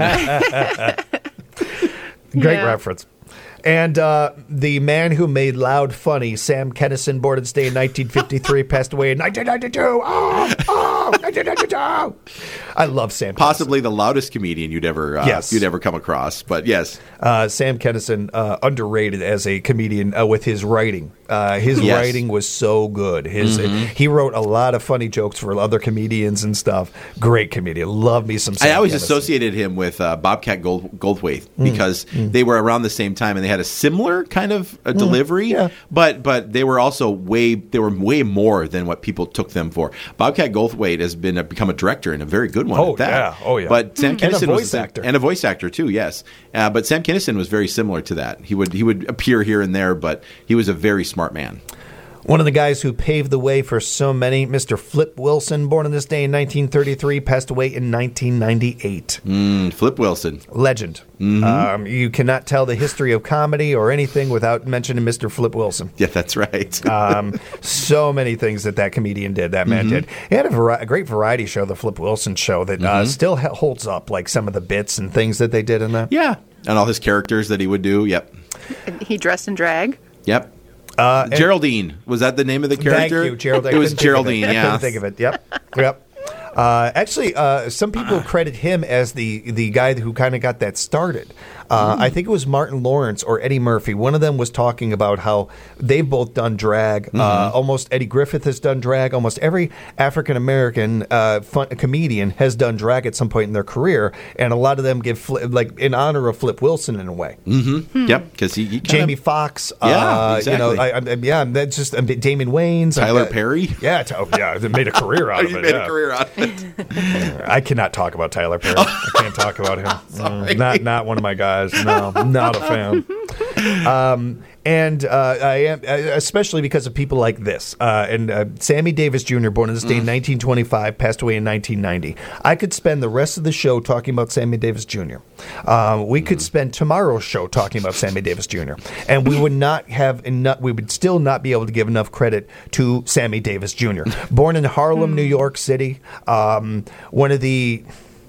Great Yeah. reference. And uh, the man who made Loud funny, Sam Kinison, born and stay in nineteen fifty-three, passed away in nineteen ninety-two. Oh, oh, nineteen ninety-two. I love Sam Kinison. possibly the loudest comedian you'd ever uh, Yes. you'd ever come across. But yes, Uh, Sam Kinison, uh, underrated as a comedian uh, with his writing. Uh, his Yes. writing was so good. His He wrote a lot of funny jokes for other comedians and stuff. Great comedian. Love me some Sam I always Kinison. associated him with uh, Bobcat Gold, Goldthwait because they were around the same time and they had a similar kind of uh delivery. yeah. But but they were also way they were way more than what people took them for. Bobcat Goldthwait has been a, become a director and a very good one. Oh, at that. yeah. Oh, yeah. But Sam And a Kinison was voice the- actor. and a voice actor too. Yes, uh, but Sam Kinison was very similar to that. He would he would appear here and there, but he was a very smart man. One of the guys who paved the way for so many, Mister Flip Wilson, born on this day in nineteen thirty-three, passed away in nineteen ninety-eight. Mm, Flip Wilson. Legend. Um, you cannot tell the history of comedy or anything without mentioning Mister Flip Wilson. Yeah, that's right. Um, so many things that that comedian did, that man did. He had a, vari- a great variety show, the Flip Wilson Show, that uh, still ha- holds up, like some of the bits and things that they did in that. yeah. And all his characters that he would do. Yep. He dressed in drag. Yep. Uh, Geraldine. Was that the name of the character? Thank you, Geraldine. It was Geraldine, I yeah. couldn't think of it. Yep. Yep. Uh, actually, uh, some people credit him as the, the guy who kind of got that started. Uh, mm. I think it was Martin Lawrence or Eddie Murphy. One of them was talking about how they've both done drag. Mm-hmm. Uh, almost Eddie Griffith has done drag. Almost every African American uh, fun, comedian has done drag at some point in their career, and a lot of them give Fli- like in honor of Flip Wilson in a way. Mm-hmm. Hmm. Yep, because he, he Jamie Foxx. Yeah, uh, exactly. You know, I, I, yeah, that's just um, Damon Wayans. Tyler uh, Perry. Yeah, t- yeah, they made a career out of he it. made yeah. a career out of it. I cannot talk about Tyler Perry. I can't talk about him. Mm, not not one of my guys. No, not a fan. Um, and uh, I am, especially because of people like this. Uh, and uh, Sammy Davis Junior, born in this day in nineteen twenty-five, passed away in nineteen ninety. I could spend the rest of the show talking about Sammy Davis Junior Um, we could spend tomorrow's show talking about Sammy Davis Junior And we would not have enough. We would still not be able to give enough credit to Sammy Davis Junior Born in Harlem, New York City, um, one of the.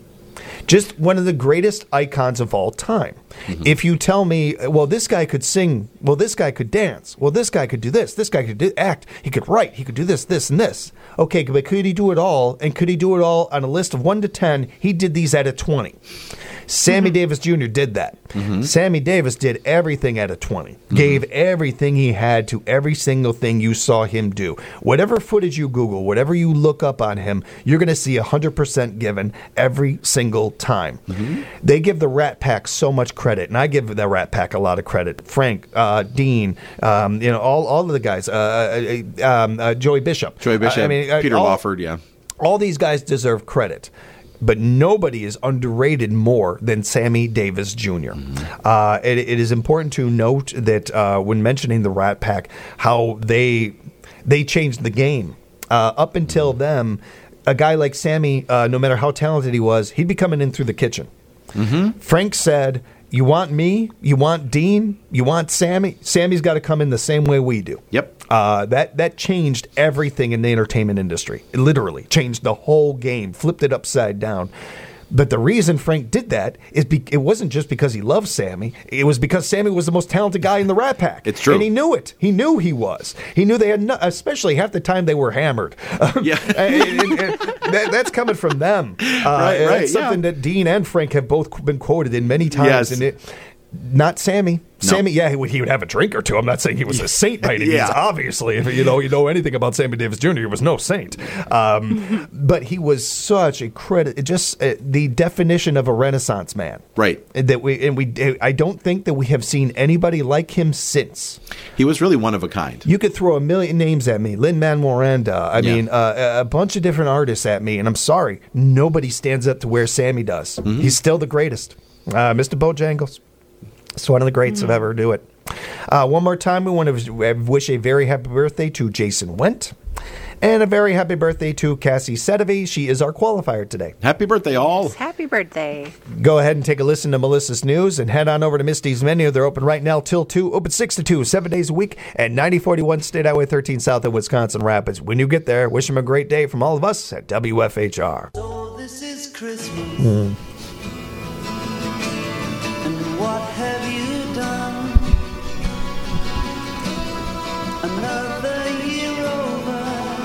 Just one of the greatest icons of all time. Mm-hmm. If you tell me, well, this guy could sing, well, this guy could dance, well, this guy could do this, this guy could do, act, he could write, he could do this, this, and this. Okay, but could he do it all? And could he do it all on a list of one to ten? He did these at a twenty. Sammy mm-hmm. Davis Junior did that. Mm-hmm. Sammy Davis did everything at a twenty. Mm-hmm. Gave everything he had to every single thing you saw him do. Whatever footage you Google, whatever you look up on him, you're going to see one hundred percent given every single time. Mm-hmm. They give the Rat Pack so much credit, and I give the Rat Pack a lot of credit. Frank, uh, Dean, um, you know, all all of the guys, uh, uh, um, uh, Joey Bishop. Joey Bishop, uh, I mean, uh, Peter all, Lawford, yeah. All these guys deserve credit. But nobody is underrated more than Sammy Davis Junior Mm-hmm. Uh, it, it is important to note that uh, when mentioning the Rat Pack, how they they changed the game. Uh, up until mm-hmm. then, a guy like Sammy, uh, no matter how talented he was, he'd be coming in through the kitchen. Mm-hmm. Frank said, you want me? You want Dean? You want Sammy? Sammy's got to come in the same way we do. Yep. Uh, that that changed everything in the entertainment industry. It literally changed the whole game, flipped it upside down. But the reason Frank did that is be- it wasn't just because he loved Sammy. It was because Sammy was the most talented guy in the Rat Pack. It's true. And he knew it. He knew he was. He knew they had, no- especially half the time they were hammered. Yeah. and, and, and that, that's coming from them. Uh, right, right. That's something yeah. that Dean and Frank have both been quoted in many times. Yes. And it, not Sammy. No. Sammy, yeah, he would, he would have a drink or two. I'm not saying he was a saint by any Yeah. means. Obviously, if you know you know anything about Sammy Davis Junior, he was no saint. Um, but he was such a credit, just uh, the definition of a Renaissance man. Right. That we and we. I don't think that we have seen anybody like him since. He was really one of a kind. You could throw a million names at me, Lin-Manuel Miranda. I Yeah. mean, uh, a bunch of different artists at me, and I'm sorry, nobody stands up to where Sammy does. Mm-hmm. He's still the greatest, uh, Mister Bojangles. It's one of the greats mm-hmm. to ever do it. Uh, one more time, we want to wish a very happy birthday to Jason Wendt. And a very happy birthday to Cassie Sedavi. She is our qualifier today. Happy birthday, all. Happy birthday. Go ahead and take a listen to Melissa's News and head on over to Misty's Menu. They're open right now till two, open six to two, seven days a week at ninety forty-one State Highway thirteen South in Wisconsin Rapids. When you get there, wish them a great day from all of us at W F H R. So this is Christmas. Mm. And what have you done? Another year over,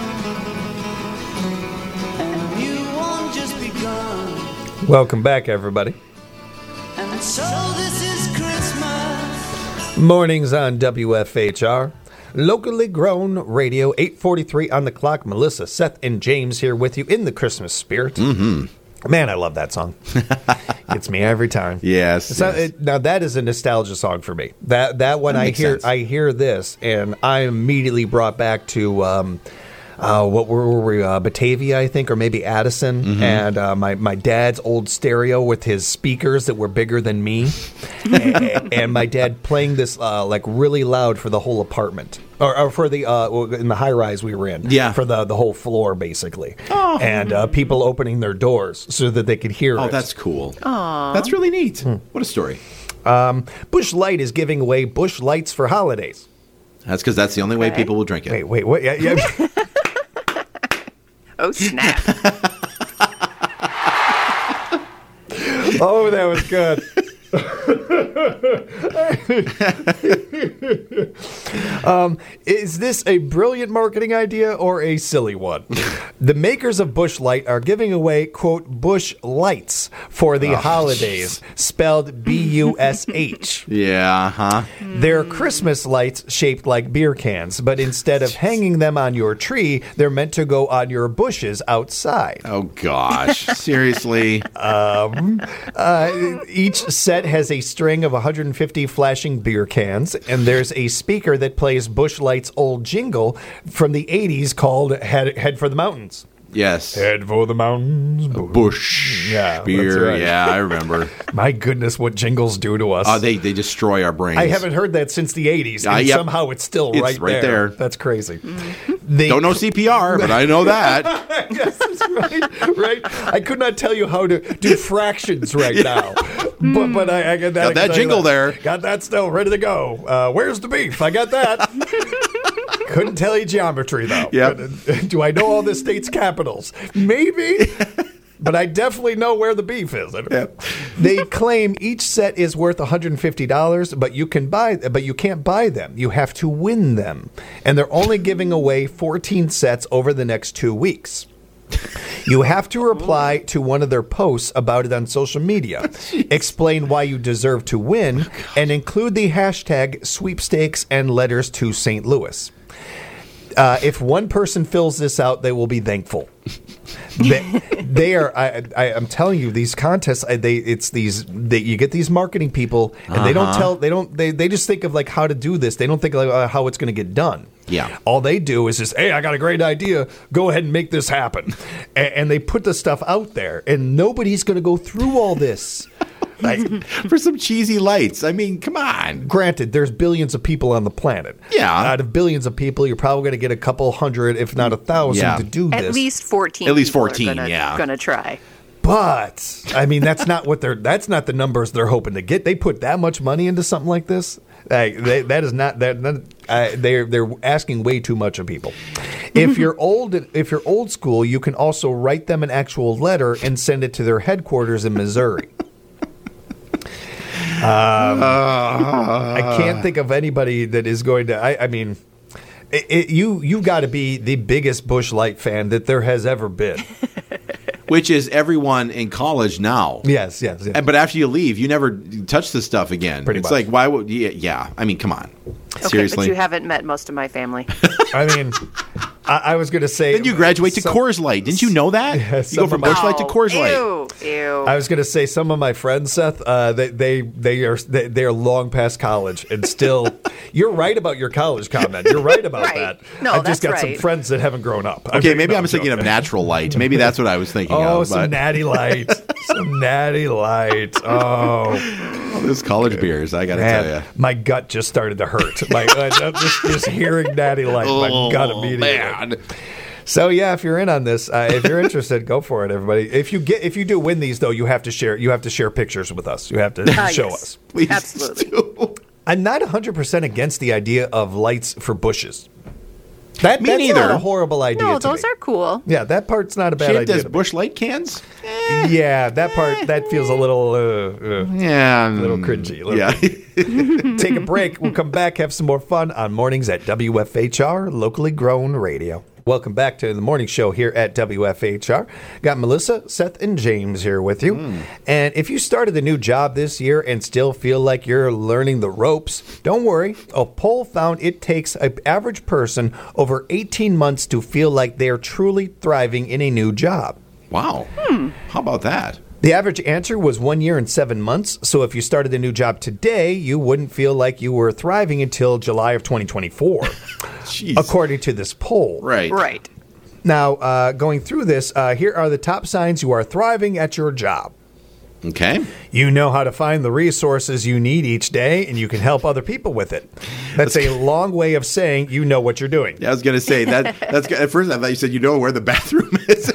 and you won't just begun. Welcome back, everybody. And so this is Christmas. Mornings on W F H R. Locally grown radio, eight forty-three on the clock. Melissa, Seth, and James here with you in the Christmas spirit. Mm-hmm. Man, I love that song. Gets me every time. Yes. So, yes. it, now that is a nostalgia song for me. That that when That I makes hear sense. I hear this, and I immediately brought back to um, uh, what were we? Uh, Batavia, I think, or maybe Addison, Mm-hmm. and uh, my my dad's old stereo with his speakers that were bigger than me, and, and my dad playing this uh, like really loud for the whole apartment. Or, or for the uh, in the high rise we were in, Yeah. for the the whole floor basically, oh. and uh, people opening their doors so that they could hear Oh, it. that's cool. Aww. That's really neat. What a story. Um, Busch Light is giving away Busch Lights for holidays. That's because that's the only way Okay. people will drink it. Wait, wait, wait. Yeah, yeah. Oh, snap. Oh, that was good. um, is this a brilliant marketing idea or a silly one? The makers of Bush Light are giving away, quote, Bush Lights for the oh. holidays, spelled B U S H. Yeah, huh? They're Christmas lights shaped like beer cans, but instead of hanging them on your tree, they're meant to go on your bushes outside. Oh, gosh. Seriously? Um, uh, each set has a string of one hundred fifty flashing beer cans, and there's a speaker that plays Bush Light's old jingle from the eighties called Head, Head for the Mountains. Yes. Head for the mountains. Bush. Yeah, beer. Right. Yeah, I remember. My goodness, what jingles do to us. Oh, uh, they, they destroy our brains. I haven't heard that since the eighties, and uh, yep. somehow it's still it's right, right there. there. That's crazy. Mm-hmm. They, Don't know C P R, but I know that. Yes, that's right. Right. I could not tell you how to do fractions right now. But but I, I got that, got that jingle there. Got that still ready to go. Uh, where's the beef? I got that. Couldn't tell you geometry, though. Yep. Do I know all the state's capitals? Maybe. But I definitely know where the beef is. Yep. They claim each set is worth one hundred fifty dollars, but you can buy, but you can't buy them. You have to win them, and they're only giving away fourteen sets over the next two weeks. You have to reply to one of their posts about it on social media, explain why you deserve to win, and include the hashtag sweepstakes and letters to Saint Louis. Uh, if one person fills this out, they will be thankful. They, they are. I, I, I'm telling you, these contests. They. It's these. They, you get these marketing people, and uh-huh. they don't tell. They don't. They. They just think of like how to do this. They don't think like uh, how it's going to get done. Yeah. All they do is just, hey, I got a great idea. Go ahead and make this happen, and, and they put the stuff out there, and nobody's going to go through all this. Like, for some cheesy lights. I mean, come on. Granted, there's billions of people on the planet. Yeah. Out of billions of people, you're probably going to get a couple hundred, if not a thousand, yeah. to do this. At least fourteen. At least fourteen. Gonna, yeah. Going to try. But I mean, that's not what they're. That's not the numbers they're hoping to get. They put that much money into something like this. Like, they, that is not that. that uh, they're they're asking way too much of people. If you're old, if you're old school, you can also write them an actual letter and send it to their headquarters in Missouri. Um, uh, I can't think of anybody that is going to. I, I mean, it, it, you you've got to be the biggest Bush Light fan that there has ever been. Which is everyone in college now. Yes, yes, yes. But after you leave, you never touch this stuff again. Pretty it's much. like, why would you? Yeah, I mean, come on. Okay, Seriously. but you haven't met most of my family. I mean, I, I was going to say. Then you graduate to some, Coors Light. Didn't you know that? Yeah, you go from Bush Light to Coors Light. Ew, ew. I was going to say some of my friends, Seth, uh, they, they they are they, they are long past college and still. You're right about your college comment. You're right about right. that. No, I've just that's got right. some friends that haven't grown up. Okay, I'm maybe no, I'm thinking joking. of Natural Light. Maybe that's what I was thinking oh, of. some but. Natty Light. Some Natty Light. Oh. oh this college beers, I got to tell you. My gut just started to hurt. My, uh, just, just hearing Natty Light, my oh, gut immediately. Man. So yeah, if you're in on this, uh, if you're interested, go for it, everybody. If you get, if you do win these, though, you have to share. You have to share pictures with us. You have to uh, show yes. us. Please Absolutely. do. I'm not one hundred percent against the idea of lights for bushes. That, Me that's neither. not a horrible idea. No, to those me. are cool. Yeah, that part's not a bad Shaped idea. as to me. Bush Light cans? Yeah, that part that feels a little, uh, uh, Yeah. a little cringy. A little Yeah. cringy. Take a break. We'll come back, have some more fun on mornings at W F H R, locally grown radio. Welcome back to the morning show here at W F H R. Got Melissa, Seth, and James here with you. Mm. And if you started a new job this year and still feel like you're learning the ropes, don't worry. A poll found it takes an average person over eighteen months to feel like they're truly thriving in a new job. Wow. Hmm. How about that? The average answer was one year and seven months. So if you started a new job today, you wouldn't feel like you were thriving until July of twenty twenty-four, according to this poll. Right. Right. Now, uh, going through this, uh, here are the top signs you are thriving at your job. Okay. You know how to find the resources you need each day, and you can help other people with it. That's a long way of saying you know what you're doing. Yeah, I was going to say that. That's good. At first, I thought you said you know where the bathroom is.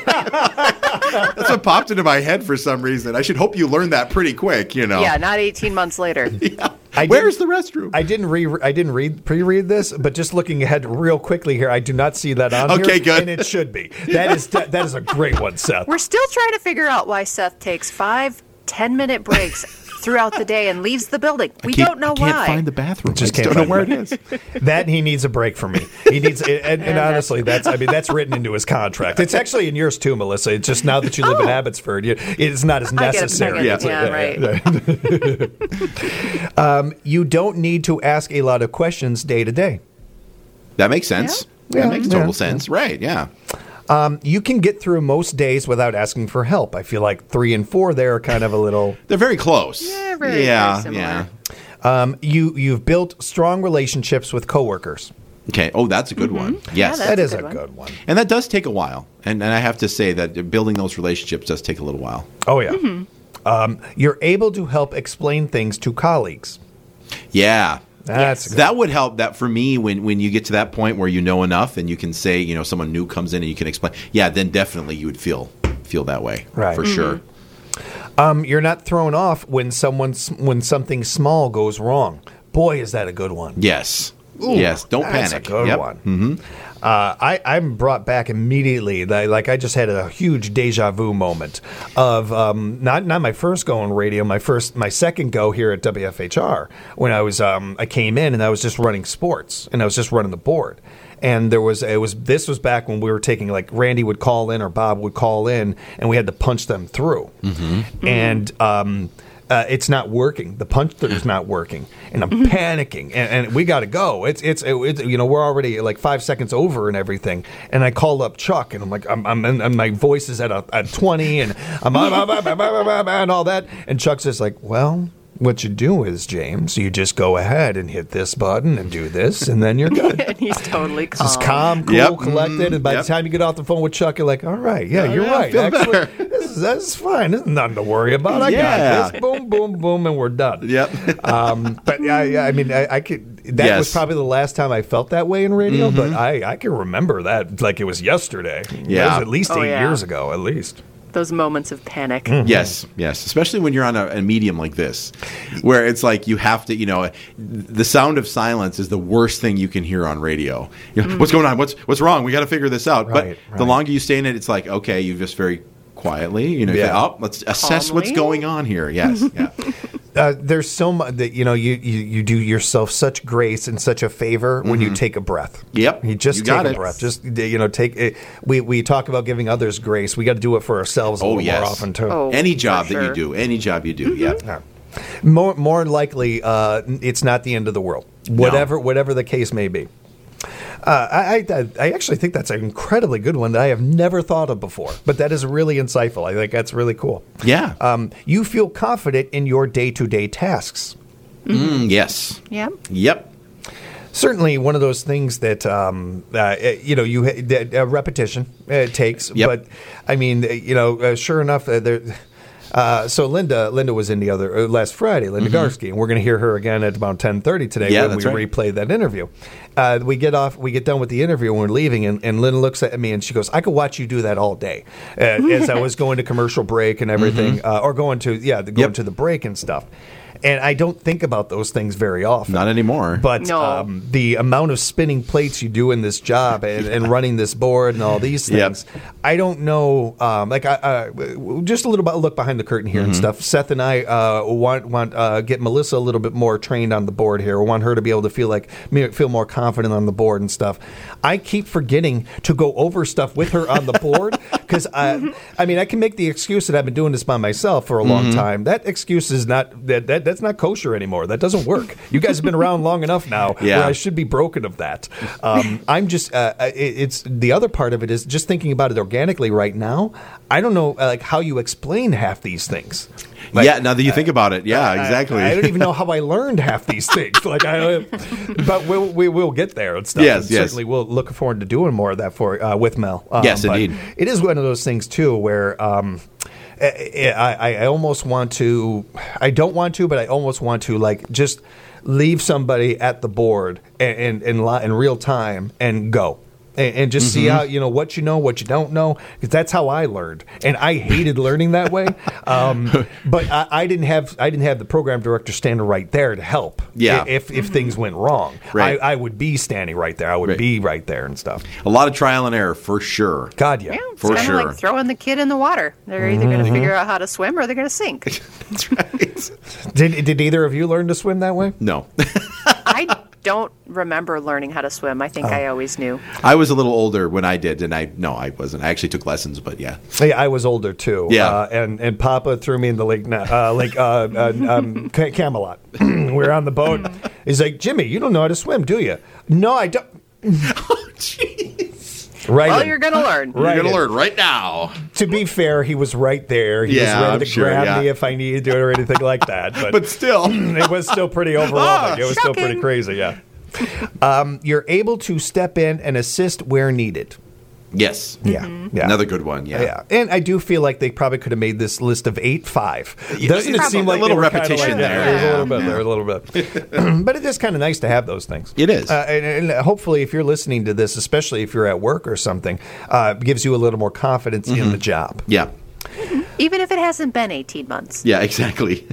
That's what popped into my head for some reason. I should hope you learned that pretty quick. You know. Yeah, not eighteen months later. Yeah. I Where's the restroom? I didn't re I didn't read pre-read this, but just looking ahead real quickly here, I do not see that on here. Okay, good. And it should be. That is that is a great one, Seth. We're still trying to figure out why Seth takes five ten-minute breaks throughout the day and leaves the building. We Can't- don't know I can't why. find the bathroom. Just I can't don't know find where it is. That he needs a break from me. He needs, and, and honestly, that's I mean that's written into his contract. It's actually in yours too, Melissa. It's just now that you live in Oh. Abbotsford, you, it's not as I get it, I necessary. get it. It's- Yeah, right. um, you don't need to ask a lot of questions day to day. That makes sense. Yeah. That makes Yeah. total sense. Right, yeah. Um, you can get through most days without asking for help. I feel like three and four there are kind of a little. They're very close. Yeah, very, yeah, very similar. yeah. Um, you you've built strong relationships with coworkers. Okay. Oh, that's a good one. Yes. That's That a is good a one. good one. And that does take a while. And, and I have to say that building those relationships does take a little while. Oh yeah. Um, you're able to help explain things to colleagues. Yeah. That's good. That would help. That for me, when, when you get to that point where you know enough and you can say, you know, someone new comes in and you can explain. Yeah, then definitely you would feel feel that way. Right. For sure. Um, you're not thrown off when someone's when something small goes wrong. Boy, is that a good one. Yes. yes. Don't That's panic. a good Yep. one. Mm-hmm. Uh, I, I'm brought back immediately. Like, like I just had a huge deja vu moment of um, not not my first go on radio, my first my second go here at W F H R when I was um, I came in and I was just running sports and I was just running the board. And there was it was this was back when we were taking like Randy would call in or Bob would call in and we had to punch them through. Mm-hmm. And um, uh, it's not working. The punch through is not working, and I'm panicking. And, and we got to go. It's it's it, it's you know we're already like five seconds over and everything. And I called up Chuck, and I'm like I'm, I'm and my voice is at a at twenty, and I'm and all that. And Chuck's just like, well. What you do is, James, you just go ahead and hit this button and do this, and then you're good. And he's totally calm. Just calm, cool, Yep. collected, and by Yep. the time you get off the phone with Chuck, you're like, all right, yeah, you're yeah, I right. feel Actually, this is, this is fine. There's nothing to worry about. I Yeah. got this. Boom, boom, boom, and we're done. Yep. Um, but I, I mean, I, I could. That was Yes. probably the last time I felt that way in radio, but I, I can remember that like it was yesterday. It Yeah. was at least Oh, eight yeah. years ago, at least. Those moments of panic. Yes, yes. Especially when you're on a, a medium like this, where it's like you have to, you know, the sound of silence is the worst thing you can hear on radio. You know, What's going on? What's what's wrong? We got to figure this out. Right, but the right. longer you stay in it, it's like, okay, you just very quietly, you know, you Yeah. say, oh, let's assess what's Calmly. going on here. Yes, yeah. Uh, there's so much that you know you, you you do yourself such grace and such a favor when you take a breath. Yep. you just You take got a it. breath. Just you know, take it. We we talk about giving others grace. We got to do it for ourselves a Oh, little yes. more often too. Oh, Any for job that you sure. do, any job you do, yeah. Yeah. More more likely, uh, it's not the end of the world. Whatever whatever the case may be. Uh, I, I I actually think that's an incredibly good one that I have never thought of before. But that is really insightful. I think that's really cool. Yeah. Um, you feel confident in your day to day tasks. Mm, yes. Yeah. Yep. Certainly, one of those things that um, uh, you know you ha- that, uh, repetition uh, takes. Yep. But I mean, uh, you know, uh, sure enough, uh, there. Uh, so Linda, Linda was in the other uh, last Friday, Linda Garsky, and we're going to hear her again at about ten thirty today Mm-hmm. Yeah, when we that's right. replay that interview. Uh, we get off, we get done with the interview, and we're leaving, and, and Linda looks at me and she goes, "I could watch you do that all day." Uh, as I was going to commercial break and everything, uh, or going to yeah, the, going Yep. to the break and stuff. And I don't think about those things very often. Not anymore. But No. um, the amount of spinning plates you do in this job and, and running this board and all these Yep. things, I don't know. Um, like, I, uh, just a little bit look behind the curtain here Mm-hmm. and stuff. Seth and I uh, want want uh, get Melissa a little bit more trained on the board here. We want her to be able to feel like me- feel more confident on the board and stuff. I keep forgetting to go over stuff with her on the board because I, I mean, I can make the excuse that I've been doing this by myself for a long Mm-hmm. time. That excuse is not that, that that's not kosher anymore. That doesn't work. You guys have been around long enough now Yeah. where I should be broken of that. Um, I'm just uh, it, it's the other part of it is just thinking about it organically right now. I don't know uh, like how you explain half these things. Like, yeah, now that you think about it, yeah, I- exactly. I, don't even know how I learned half these things. Like, I, but we'll we will get there and stuff. Yes, and yes. Certainly, we'll look forward to doing more of that for uh, with Mel. Um, Yes, but indeed. It is one of those things too where. Um, I, I, I almost want to. I don't want to, but I almost want to like just leave somebody at the board and in in, li- in real time and go. And, and just see Mm-hmm. how you know what you know, what you don't know, because that's how I learned, and I hated learning that way. Um, but I, I didn't have I didn't have the program director standing right there to help. Yeah. i- if if things went wrong, Right. I, I would be standing right there. I would Right. be right there and stuff. A lot of trial and error for sure. God, yeah. Yeah, it's For kind sure. of like throwing the kid in the water. They're either going to figure out how to swim or they're going to sink. That's right. Did did either of you learn to swim that way? No. I don't remember learning how to swim. I think I always knew. I was a little older when I did, and I no, I wasn't. I actually took lessons, but yeah. Hey, I was older too. Yeah. uh, and and Papa threw me in the lake, uh, lake uh, uh, um, Ca- Camelot. we were on the boat. He's like, Jimmy, you don't know how to swim, do you? No, I don't. Oh, jeez. Right. Well, in. you're going to learn. You're Right going to in. learn right now. To be fair, he was right there. He Yeah, was ready I'm to sure, grab yeah. me if I needed to or anything like that. But, But still. it was still pretty overwhelming. It was still pretty Shocking. crazy, yeah. Um, you're able to step in and assist where needed. Yes. Yeah. yeah. Another good one. Yeah. Yeah, and I do feel like they probably could have made this list of eight five. Doesn't it Probably. seem like A little they were kinda repetition like that? there, There's a yeah. little bit there, a little bit. But it is kind of nice to have those things. It is. Uh, and, and hopefully, if you're listening to this, especially if you're at work or something, uh, it gives you a little more confidence in the job. Yeah. Even if it hasn't been eighteen months. Yeah, exactly.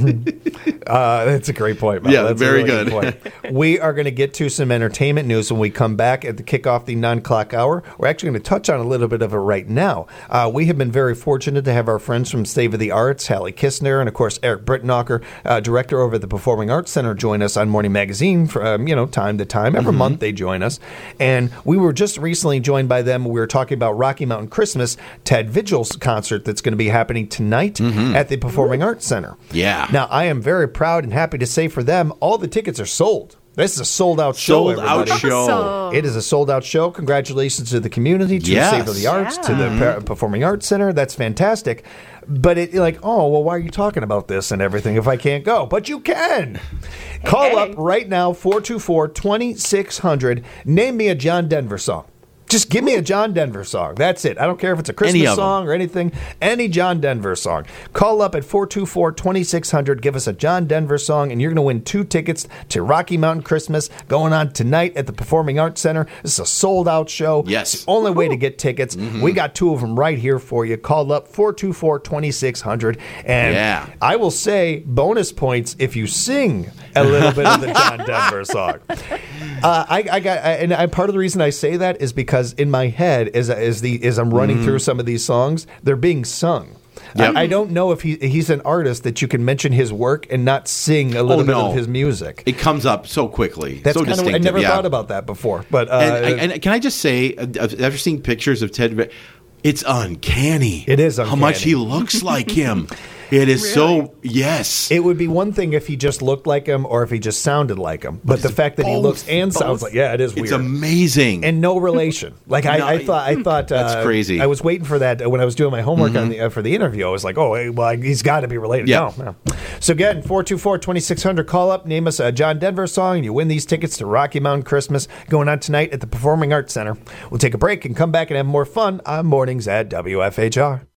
Uh, that's a great point, Mel. Yeah, That's a very really good. point. We are going to get to some entertainment news when we come back at the kickoff the nine o'clock hour. We're actually going to touch on a little bit of it right now. Uh, we have been very fortunate to have our friends from Save of the Arts, Hallie Kistner, and of course Eric Brittenocker, uh, director over at the Performing Arts Center, join us on Morning Magazine from you know time to time. Every Mm-hmm. month they join us, and we were just recently joined by them. We were talking about Rocky Mountain Christmas, Ted Vigil's concert that's going to be happening tonight at the Performing Arts Center. Mm-hmm. Yeah. Now, I am very proud and happy to say for them, all the tickets are sold. This is a sold-out show, Sold out everybody. show. So, It is a sold-out show. Congratulations to the community, to Yes. Save of the Arts, to the Yeah. Per- Performing Arts Center. That's fantastic. But it like, oh, well, why are you talking about this and everything if I can't go? But you can. Call Hey. up right now, four two four, two six zero zero. Name me a John Denver song. Just give me a John Denver song. That's it. I don't care if it's a Any Christmas of 'em. song or anything. Any John Denver song. Call up at four two four, two six zero zero. Give us a John Denver song, and you're going to win two tickets to Rocky Mountain Christmas going on tonight at the Performing Arts Center. This is a sold-out show. Yes. It's the only way to get tickets. We got two of them right here for you. Call up four two four, two six zero zero. And Yeah. I will say bonus points if you sing a little bit of the John Denver song. Uh, I, I got, I, and I, part of the reason I say that is because in my head, as as the as I'm running through some of these songs, they're being sung. Yep. I, I don't know if he he's an artist that you can mention his work and not sing a little Oh, bit no. of his music. It comes up so quickly. That's so kind of, I distinctive. never yeah. thought about that before. But uh, And, and can I just say, uh, after seeing pictures of Ted, it's uncanny. It is How much uncanny. he looks like him. It is so, yes. it would be one thing if he just looked like him or if he just sounded like him. But, the fact that he both. looks and sounds Both. like, yeah, it is weird. It's amazing. And no relation. Like I, No, I thought, I thought that's uh, crazy. I was waiting for that when I was doing my homework on the, uh, for the interview. I was like, oh, hey, well, he's got to be related. Yeah. No, no. So again, four two four, two six zero zero. Call up, name us a John Denver song, and you win these tickets to Rocky Mountain Christmas going on tonight at the Performing Arts Center. We'll take a break and come back and have more fun on mornings at W F H R.